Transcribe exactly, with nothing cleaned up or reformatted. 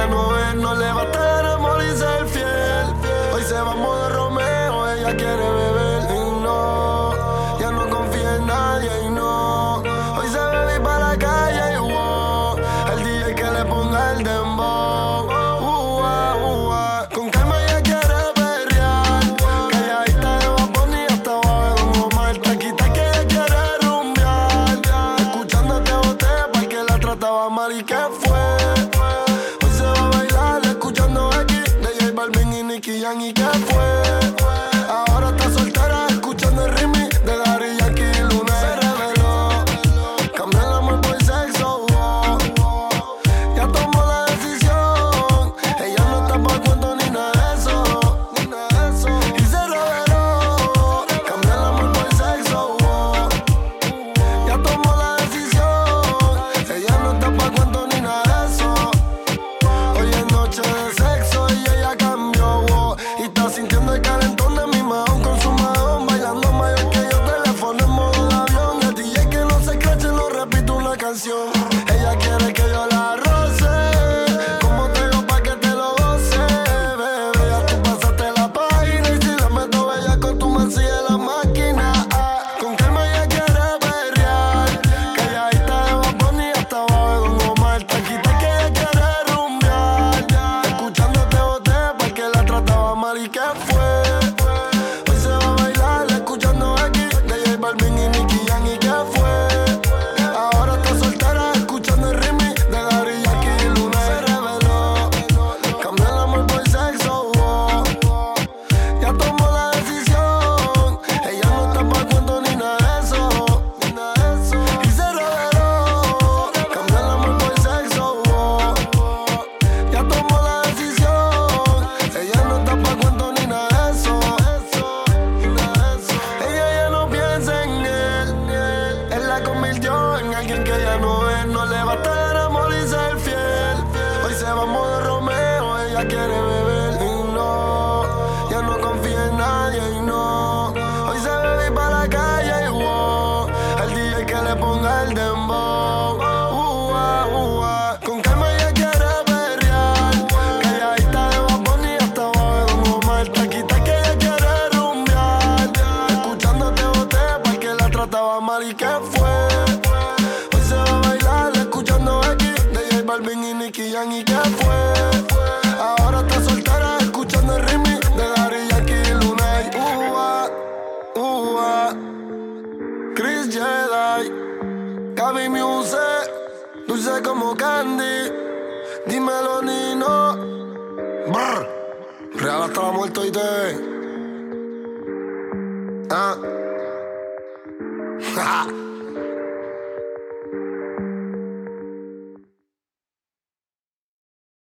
ella no es, no le va a estar amor y ser fiel. Hoy se va a modo Romeo, ella quiere beber y no, ya no confía en nadie y no. Hoy se bebe para la calle y wow, el D J que le ponga el dembow. Uh, uh, uh, uh. Con calma ella quiere perrear, calladita de Bad Bunny hasta abajo de Don Omar. Taquita que ella quiere rumbear, escuchándote boté pa' que la trataba mal y que fue. Hoy se va a bailar escuchando aquí de J Balvin y Nicky Jam y que fue. Ahora está soltera escuchando el remix de Daddy Yankee y Luna. Se reveló, cambió el amor por sexo, oh. Ya tomó la decisión, ella no está pa' cuento ni nada de eso, ni nada de eso. Y se reveló, cambió el amor por sexo, oh. Ya tomó la decisión, ella no está pa' cuento ni nada de eso. Hoy es noche de sexo y ella cambió, oh. Y está sintiendo el calentón de mi mahón con su mahón, bailando mayor que yo, teléfono en modo de avión. El D J que no se crache, no repito una canción. Ella quiere que yo la roce, como te digo pa' que te lo goce, bebé. Ya tú pasaste la página y si la meto bella con tu man sigue la máquina. Ah, con calma ella quiere perrear, calladita de Bad Bunny hasta abajo de Don Omar. Taquita que ella quiere rumbear, escuchándote boté pa' que la trataba mal y que fue. Hoy se va a bailar escuchando aquí de J Balvin y Nicky Jam y que fue. Ahora está soltera escuchando el remix de Daddy Yankee y Luna. Se reveló, cambió el amor por sexo, oh. Ya tomó la decisión, ella no está pa' cuento ni nada de eso, ni nada de eso. Y se reveló, cambió el amor por sexo, oh. Ya tomó la decisión, ella no está pa' cuento ni nada de eso, ni nada de eso. Ella ya no piensa en él, él la convirtió en alguien que ella no es. No le va a estar amor y ser fiel. Hoy se va a modo Romeo, ella quiere beber y no, ya no confía en nadie y no. Hoy se bebe para la calle y wow, el D J que le ponga el dembow. Uh, uh, uh, uh. Con calma ella quiere perrear, calladita de Bad Bunny hasta abajo de Don Omar. Taquita que ella quiere rumbear, escuchándote boté pa' que la trataba mal y que fue. Hoy se va a bailar escuchando aquí de J Balvin y Nicky Jam y que fue. Ahora está soltera escuchando el remix de Daddy Yankee y Luna. Y uh, uh, uh, uh. Chris Jedi, Gaby Music, dulce como candy. Dímelo, Nino. Brr. Real hasta la muerte, oíste. Ah. Ja.